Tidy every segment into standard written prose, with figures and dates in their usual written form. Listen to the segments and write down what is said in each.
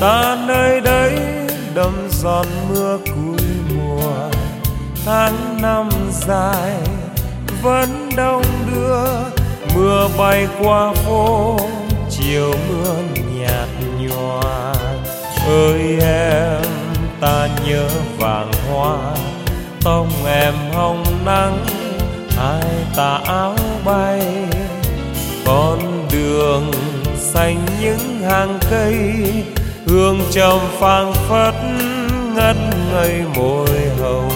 ta nơi đấy đầm giọt mưa cuối mùa. Tháng năm dài vẫn đông đưa, mưa bay qua phố chiều mưa nhạt nhòa. Ơi em, ta nhớ vàng hoa, tóc em hồng nắng, hai tà áo bay. Con đường xanh những hàng cây, hương trầm phảng phất ngất ngây môi hồng.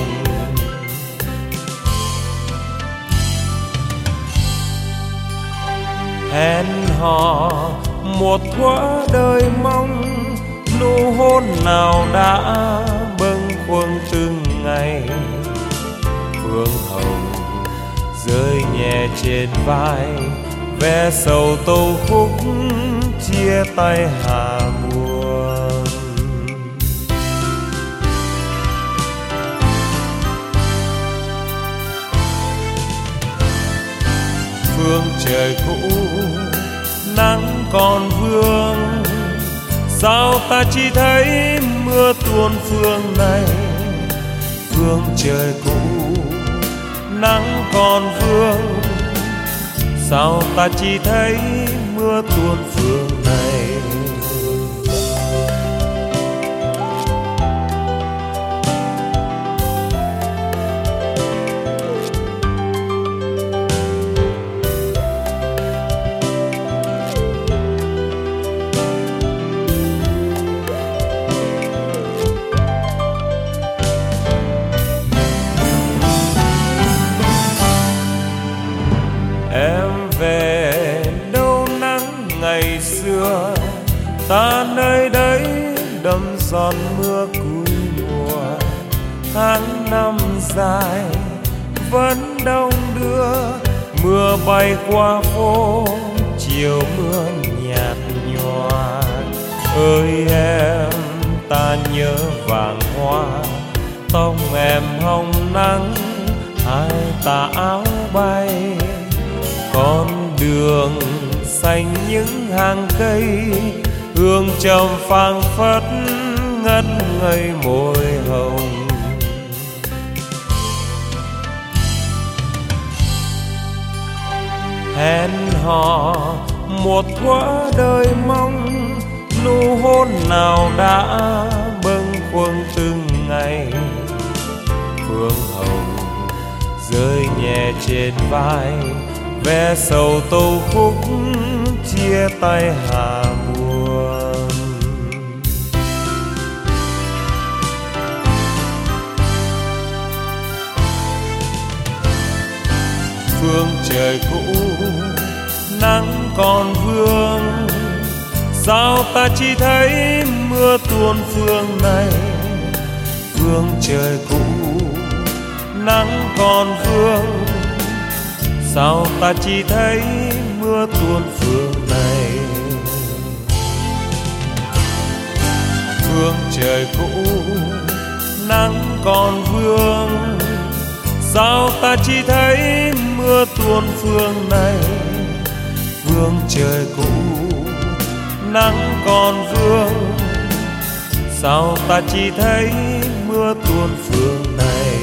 Hẹn hò một thuở đời mong, nụ hôn nào đã bâng khuâng từng ngày. Phương hồng rơi nhẹ trên vai, ve sầu tâu khúc chia tay hà buồn. Phương trời cũ nắng còn vương, sao ta chỉ thấy mưa tuôn phương này. Phương trời cũ nắng còn vương, sao ta chỉ thấy mưa tuôn phương này. Em về đâu nắng ngày xưa, ta nơi đấy đầm giọt mưa cuối mùa. Tháng năm dài vẫn đông đưa, mưa bay qua phố chiều mưa nhạt nhòa. Ơi em, ta nhớ vàng hoa, tóc em hồng nắng, hai tà áo bay. Con đường xanh những hàng cây, hương trầm phảng phất ngất ngây môi hồng. Hẹn hò một thuở đời mong, nụ hôn nào đã bâng khuâng từng ngày. Phương hồng rơi nhẹ trên vai, ve sầu tâu khúc chia tay hà buồn. Phương trời cũ nắng còn vương, sao ta chỉ thấy mưa tuôn phương này. Phương trời cũ nắng còn vương, sao ta chỉ thấy mưa tuôn phương này. Phương trời cũ nắng còn vương, sao ta chỉ thấy mưa tuôn phương này. Phương trời cũ nắng còn vương, sao ta chỉ thấy mưa tuôn phương này.